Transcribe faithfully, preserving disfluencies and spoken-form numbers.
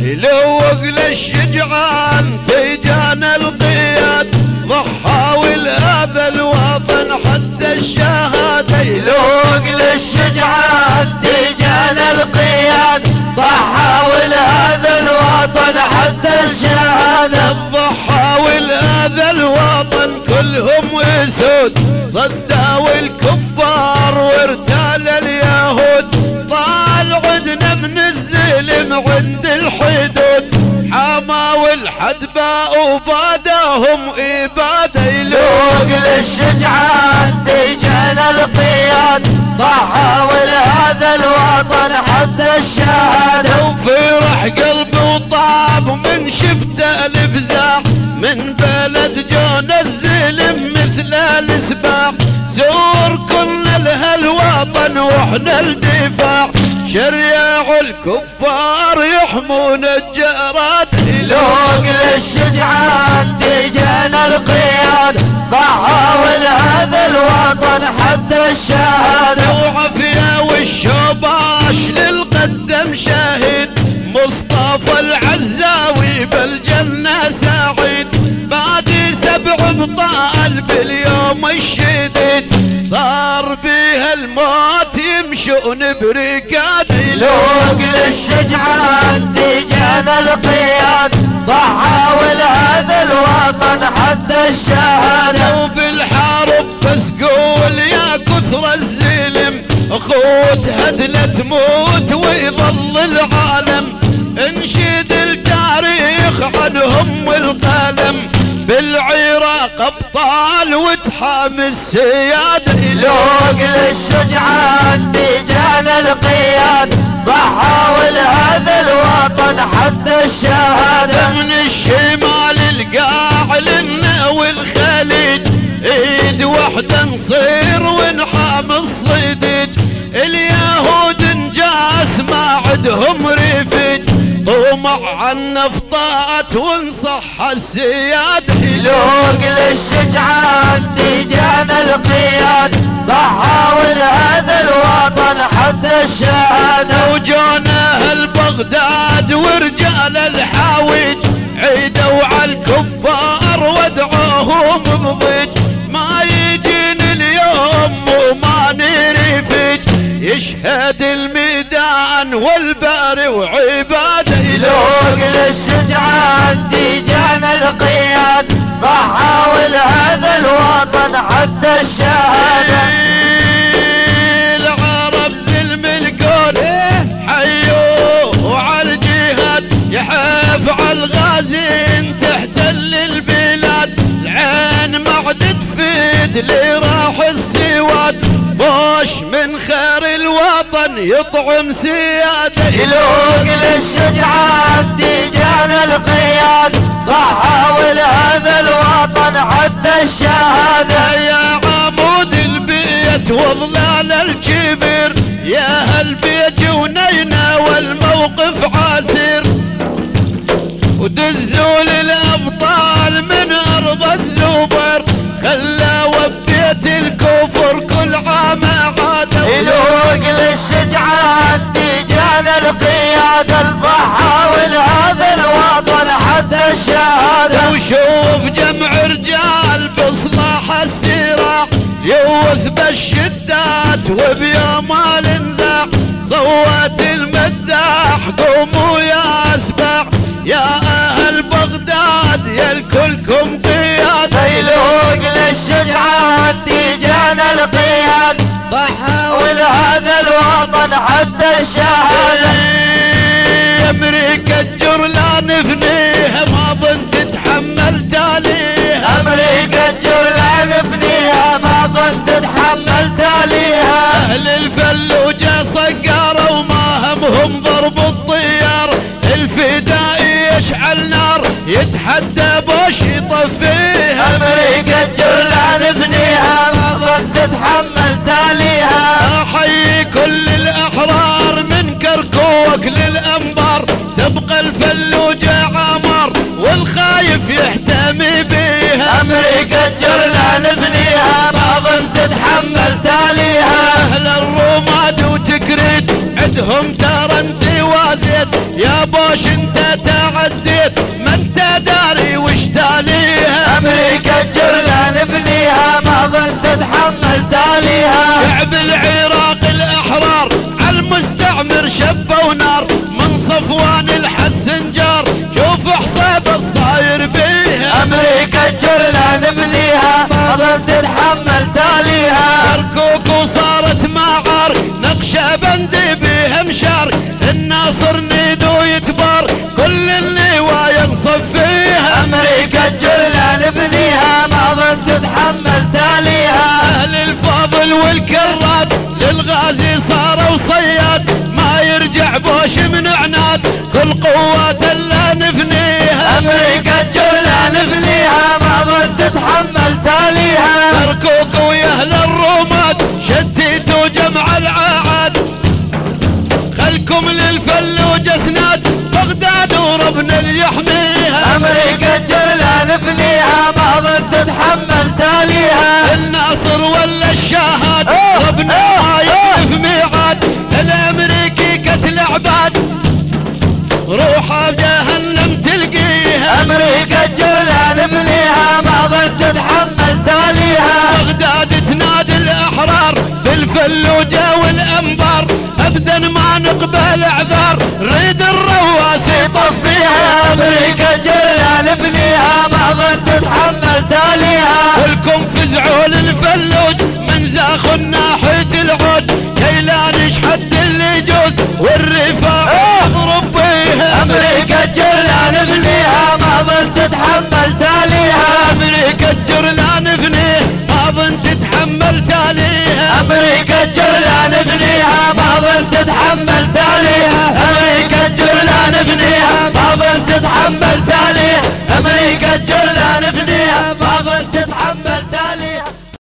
يلوق للشجعان تيجان القياد، ضحى والهذا الوطن حتى الشهادة. يلوق للشجعان تيجان القياد، ضحى والهذا الوطن حتى الشهادة. الضحى والهذا الوطن كلهم اسود، صدوا الكفار وارتال اليهود، طال عدنا من الزلم عند الحدود، حما والحدباء وباداهم إبادة. يلوق للشجعان تيجان القياد، ضحى والهذا الوطن حتى الشهادة. وفرح قلبي وطاب من شفت الفزاع، من بلد جونا الزلم مثل السباع، زور كل الهالوطن واحنا الدفاع، شريع الكفار يحمون الجراد. يلوق للشجعان تيجان القياد، ضحى والهذا الوطن حتى الشهادة. وعافية والشباش للقدم شاهد، مصطفى العزاوي بالجنة سعيد، بعد سبع بطال باليوم الشديد، صار بها الموت يمشون بركاد. يلوق للشجعان تيجان القياد، ضحى والهذا الوطن حتى الشهادة. وبالحرب بس قول يا كثر الزلم، اخوت هدلة تموت ويظل العالم، انشد التاريخ عنهم والقلم، بالعراق ابطال وتحامي السيادة. يلوق للشجعان تيجان القياد، ضحى والهذا الوطن حتى الشهادة. من الشمال القاع لنا والخليج، ايد وحدة نصير ونحام الصديج، اليهود نجاس ما عدهم رفيج، طمع عالنفطات ونصح السيادة. يلوق للشجعان تيجان القياد، ضحى والهذا الوطن حتى الشهادة. وجونا هالبغداد ورجال الحاويج، عيدوا عالكفار ودعوهم بضيج، ما يجين اليوم وما نرفج، يشهد الميدان والباري وعباده. يلوق للشجعان تيجان القياد، ضحى والهذا الوطن حتى الشهادة. العرب زلم الكون حيوه وعالجهاد، يحف عالغازين تحتل البلاد، العين ما عاد تفيد اللي راح السواد، بوش من خير الوطن يطعم سياده. يلوق للشجعان تيجان القياد، ضحى والهذا الوطن حتى الشهادة. يا عمود البيت وظلال الكبير، يا هالبيت جونينا والموقف عسير، ودزوا للأبطال من أرض الزبر، خلوا ببيت الكفر كل عام عادة. يلوق للشجعان تيجان القياد، الضحى والهذا الوطن حتى الشهادة. وشوف جمع رجال بصلاح السراح، يوث بالشدات وبيوم الانزاح، صوت المداح قوموا يا اسباح، يا اهل بغداد يا الكلكم قيادة. يلوق للشجعان تيجان القياد، ضحى والهذا الوطن حتى الشهادة. امريكا الجرلان نفنيها ما ظن تتحمل تاليها، امريكا الجرلان نفنيها ما ظن تتحمل تاليها. اهل الفلوجة صقارة وما همهم ضرب الطيار، الفدائي يشعل نار يتحدى بوش يطفيها، امريكا الجرلان نفنيها ما ظن تتحمل تاليها. احيي كل الاحرار من كركوك للانبار، تبقى الفلوجة عمر والخايف يحتمي بيها، امريكا الجرلان نفنيها ما ظن تتحمل تاليها. اهل الرماد وتكريت عدهم ترى انت وازيد، يا بوش انت تعديت ما انت داري وش تاليها. امريكا الجرلة نبنيها ما ظن تتحمل تاليها. شعب العراق الاحرار عالمستعمر شبوا نار من صفوان الحسنجار شوف حساب الصاير بيها. امريكا الجرلة نبنيها ما ظن تتحمل تاليها. كركوك وصارت معار نقشة بندي بيها مشار الناصر نيدو يتبار كل النوايا نصفيها. امريكا الجرلة نبنيها ما ظن تتحمل تاليها. اهل الفاضل والكراد للغازي صاروا صياد ما يرجع بوش من عناد كل قوات الا نفنيها. امريكا الجرلة نبنيها ما ظن تتحمل تاليها. كركوك ويا اهل الرومات شتيتوا جمع العاد خلكم للفلوج اسناد بغداد وربنا اللي يحميها. امريكا الجرلة نبنيها ما ظن تتحمل تاليها. الناصر ولا الشهاد ربنا ما يخلف ميعاد الامريكي قتل عباد روحه بجهنم تلقيها. امريكا الجرلة نبنيها ما ظن تتحمل تاليها. بغداد تنادي الاحرار بالفلوجة والانبار ابدا ما نقبل اعذار ريد الرواسي طفيها. امريكا الجرلة نبنيها ما ظن تتحمل تاليها. كلكم فزعوا للفلوج من زاخوا ناحية العوج كيلان يشحد اللي يجوز والرفاع اضرب بيها. امريكا الجرلة نبنيها ما ظن تتحمل تاليها. امريكا الجرلة نبنيها ما ظن تتحمل تاليها. امريكا الجرلة نبنيها ما ظن تتحمل تاليها. امريكا الجرلة نبنيها ما ظن تتحمل تاليها. امريكا الجرلة نبنيها